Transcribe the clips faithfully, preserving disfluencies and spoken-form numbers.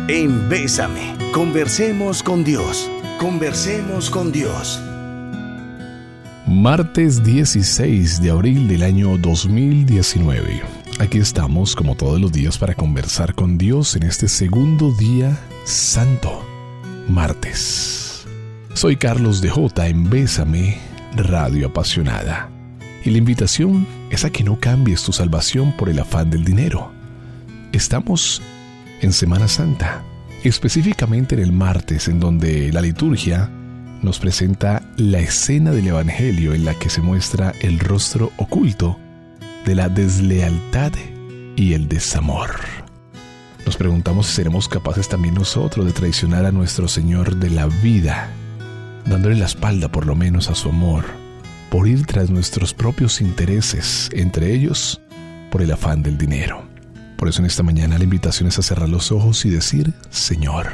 en Bésame. Conversemos con Dios. Conversemos con Dios. Martes dieciséis de abril del año dos mil diecinueve. Aquí estamos como todos los días para conversar con Dios en este segundo día santo, martes. Soy Carlos de J en Bésame, Radio Apasionada. Y la invitación es a que no cambies tu salvación por el afán del dinero. Estamos en Semana Santa, específicamente en el martes, en donde la liturgia nos presenta la escena del Evangelio en la que se muestra el rostro oculto de la deslealtad y el desamor. Nos preguntamos si seremos capaces también nosotros de traicionar a nuestro Señor de la vida, dándole la espalda por lo menos a su amor, por ir tras nuestros propios intereses, entre ellos por el afán del dinero. Por eso en esta mañana la invitación es a cerrar los ojos y decir: Señor,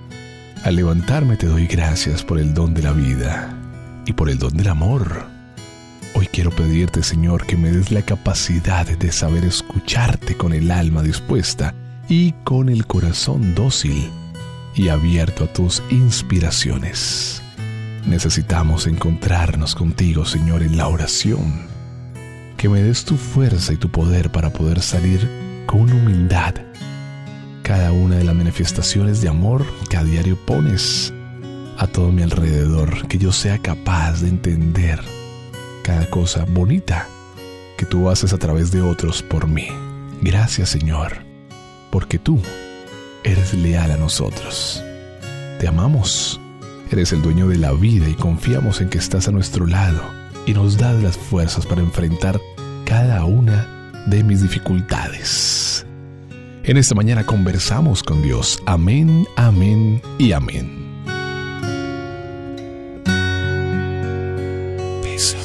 al levantarme te doy gracias por el don de la vida y por el don del amor. Hoy quiero pedirte, Señor, que me des la capacidad de saber escucharte con el alma dispuesta y con el corazón dócil y abierto a tus inspiraciones. Necesitamos encontrarnos contigo, Señor, en la oración. Que me des tu fuerza y tu poder para poder salir con humildad cada una de las manifestaciones de amor que a diario pones a todo mi alrededor. Que yo sea capaz de entender cada cosa bonita que tú haces a través de otros por mí. Gracias, Señor, porque tú eres leal a nosotros. Te amamos, eres el dueño de la vida y confiamos en que estás a nuestro lado y nos das las fuerzas para enfrentar cada una de mis dificultades. En esta mañana conversamos con Dios. Amén, amén y amén. Peace.